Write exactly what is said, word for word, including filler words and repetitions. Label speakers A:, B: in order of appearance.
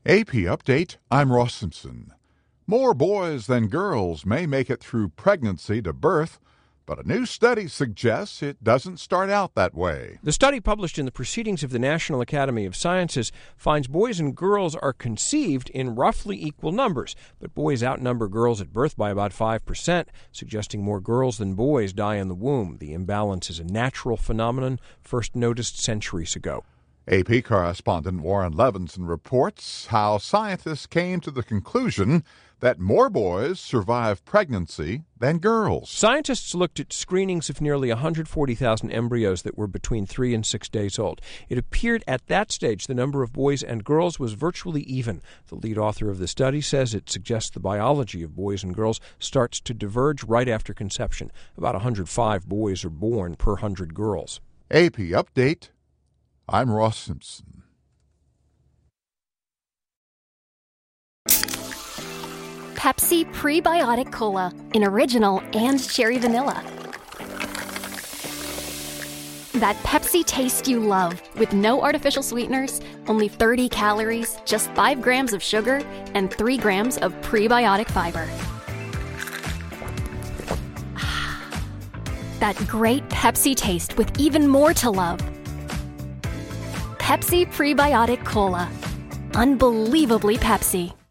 A: A P Update, I'm Ross Simpson. More boys than girls may make it through pregnancy to birth, but a new study suggests it doesn't start out that way.
B: The study published in the Proceedings of the National Academy of Sciences finds boys and girls are conceived in roughly equal numbers, but boys outnumber girls at birth by about five percent, suggesting more girls than boys die in the womb. The imbalance is a natural phenomenon first noticed centuries ago.
A: A P correspondent Warren Levinson reports how scientists came to the conclusion that more boys survive pregnancy than girls.
B: Scientists looked at screenings of nearly one hundred forty thousand embryos that were between three and six days old. It appeared at that stage the number of boys and girls was virtually even. The lead author of the study says it suggests the biology of boys and girls starts to diverge right after conception. About one hundred five boys are born per one hundred girls.
A: A P Update, I'm Ross Simpson.
C: Pepsi Prebiotic Cola in original and cherry vanilla. That Pepsi taste you love with no artificial sweeteners, only thirty calories, just five grams of sugar, and three grams of prebiotic fiber. That great Pepsi taste with even more to love. Pepsi Prebiotic Cola. Unbelievably Pepsi.